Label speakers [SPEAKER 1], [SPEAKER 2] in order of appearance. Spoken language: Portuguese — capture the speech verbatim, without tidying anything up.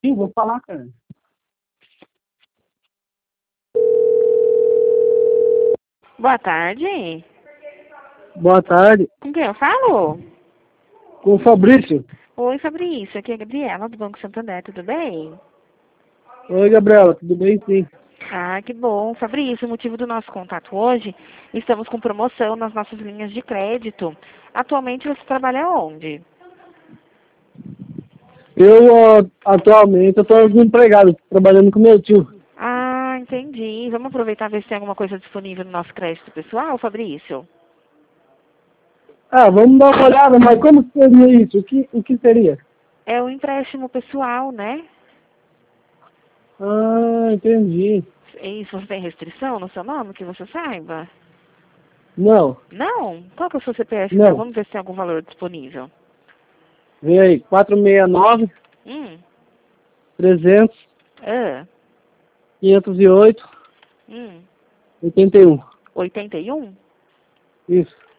[SPEAKER 1] Sim, vou falar, cara.
[SPEAKER 2] Boa tarde.
[SPEAKER 1] Boa tarde.
[SPEAKER 2] Com quem eu falo?
[SPEAKER 1] Com o Fabrício.
[SPEAKER 2] Oi, Fabrício. Aqui é a Gabriela do Banco Santander. Tudo bem?
[SPEAKER 1] Oi, Gabriela. Tudo bem, sim?
[SPEAKER 2] Ah, que bom. Fabrício, o motivo do nosso contato hoje, estamos com promoção nas nossas linhas de crédito. Atualmente você trabalha onde?
[SPEAKER 1] Eu, ó, atualmente, eu tô desempregado, trabalhando com meu tio.
[SPEAKER 2] Ah, entendi. Vamos aproveitar e ver se tem alguma coisa disponível no nosso crédito pessoal, Fabrício?
[SPEAKER 1] Ah, vamos dar uma olhada, mas como seria isso? O que, o que seria?
[SPEAKER 2] É o empréstimo pessoal, né?
[SPEAKER 1] Ah, entendi.
[SPEAKER 2] E isso, você tem restrição no seu nome, que você saiba?
[SPEAKER 1] Não,
[SPEAKER 2] Não? Qual que é o seu C P F, então?
[SPEAKER 1] não.
[SPEAKER 2] Vamos ver se tem algum valor disponível.
[SPEAKER 1] Vem aí, quatro seis nove,
[SPEAKER 2] Hum,
[SPEAKER 1] trezentos,
[SPEAKER 2] ah,
[SPEAKER 1] quinhentos e oito,
[SPEAKER 2] hum.
[SPEAKER 1] oitenta e um.
[SPEAKER 2] oitenta e um?
[SPEAKER 1] Isso.